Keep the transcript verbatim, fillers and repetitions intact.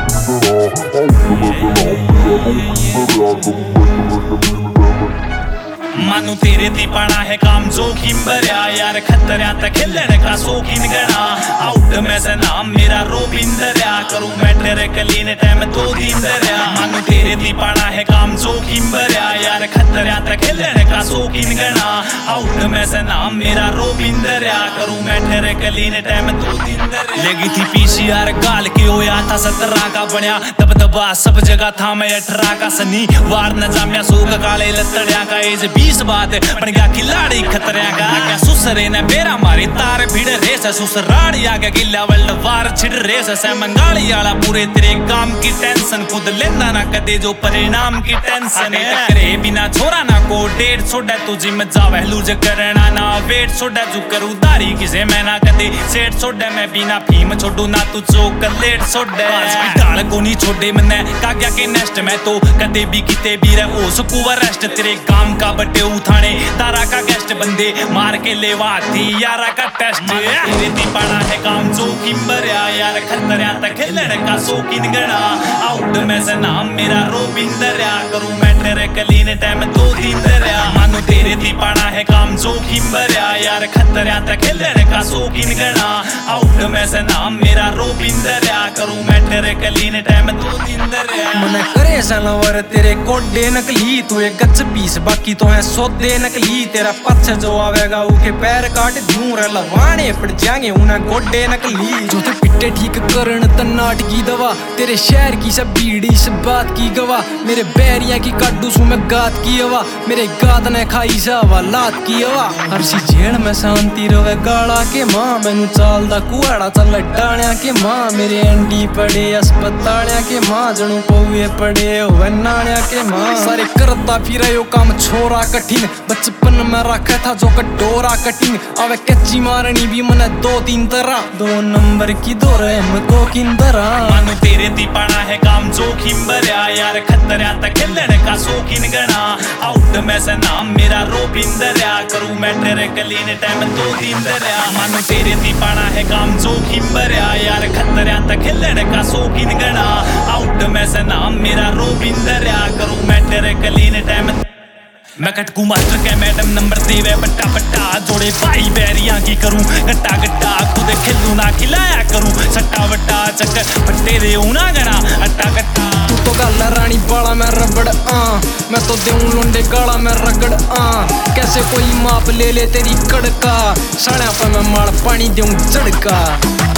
मानू तेरे दी पाना है काम जोखिम भरया यार खतरा तक खेलने का शौकीन गणा आउट में से नाम मेरा रोबिंदरया करूं मैं तेरे कलीन टाइम दो दिन दरया मानू तेरे दी पाना है काम जोखिम भरया यार खतरा तक खेलने का शौकीन गणा आउट में से नाम मेरा रोबिंदरया करूं मैं तेरे कलीन टाइम दो दिन दरया लगी थी पीसीआर गाल के होया था सत्रह का बनया तब दबा सब जगह था मैं अठारह का सनी वार न जाम्या सूख काले लतड़िया का एज बीस बात बन गया खिलाड़ी खतरिया का क्या सुसरे ने बेरा मारी तार भीड़ रेस सुसराड़ी आ गया गिल्ला वर्ल्ड वार छिड़ रेस से मंगाली वाला पूरे तेरे काम की टेंशन खुद लेंदा ना कदे जो परिणाम की टेंशन है करे बिना छोरा ना को डेढ़ सोडा तू जिम जावे लूज करना ना वेट सोडा जो करू दारी किसे मैं ना कदे सेठ सोडा मैं बिना फीम छोड़ू ना तू चॉकलेट सोडा डाल को नहीं छोड़े मने काग्या के नेस्ट में तो कदे भी किते भी रहे ओ सुकुवा रेस्ट तेरे काम का बटे उठाने तारा का गेस्ट बंदे मार के लेवा थी यारा का टेस्ट तेरे दी पड़ा है काम जोखिम भरया यार खतरा तक खेलने का शौकीन गणा आउट में से नाम मेरा रोबिंदरया करूं मैं तेरे कलीन टाइम दो दिन दरया मानो तेरे दी पड़ा है काम जोखिम भरया यार खतरा तक खेलने का शौकीन गणा आउट में से नाम मेरा रोबिंदरया करूं मैं तेरे कलीन टाइम दो दिन दरया मने करे सनवर तेरे कोडे नकली तू एक गच पीस बाकी तो है सौदे नकली तेरा पछ जो आवेगा उके पैर काट दूं रे लवाने पड़ जाएंगे उन्हें गोडे नकली जो ते पिट्टे ठीक करन तन्नाट की दवा तेरे शहर की सब बीड़ी इस बात की गवा मेरे बैरिया की काटू सू मैं गात की हवा मेरे गात ने खाई सावा लात की हवा हर सी जेल में शांति रवे गाला के मां मैनू चालदा कुआड़ा चल डाणिया के मां मेरे एंडी पड़े अस्पतालिया के मां जणू पौए पड़े होवे नाणिया के मां सारे करता फिर यो काम छोरा कठिन बचपन में रखा था जो कटोरा कटिंग अबे कच्ची मारनी भी मने दो तीन तरह दो नंबर की दो रहम को किंदरा मानो तेरे दी पड़ा है काम जोखिम भरया यार खतरा तक खेलने का शौकीन गणा आउट में से नाम मेरा रोबिंदरया करूं मैं तेरे कलीन टाइम दो दिन दरया मानो तेरे दी पड़ा है काम जोखिम भरया यार खतरा तक खेलने का शौकीन गणा आउट में से नाम मेरा रोबिंदरया करूं मैं तेरे कलीन टाइम मैं कटकू मास्टर के मैडम नंबर देवे बट्टा बट्टा जोड़े भाई बैरिया की करूं गट्टा गट्टा खुद खिलू ना खिलाया करूं सट्टा वट्टा चक्कर फट्टे दे ना गणा अट्टा गट्टा तू तो गाला रानी बाला में रबड़ आ मैं तो देऊं लुंडे गाला में रगड़ आ कैसे कोई माप ले ले तेरी कड़का साड़ा पे मैं माल पानी देऊं झड़का।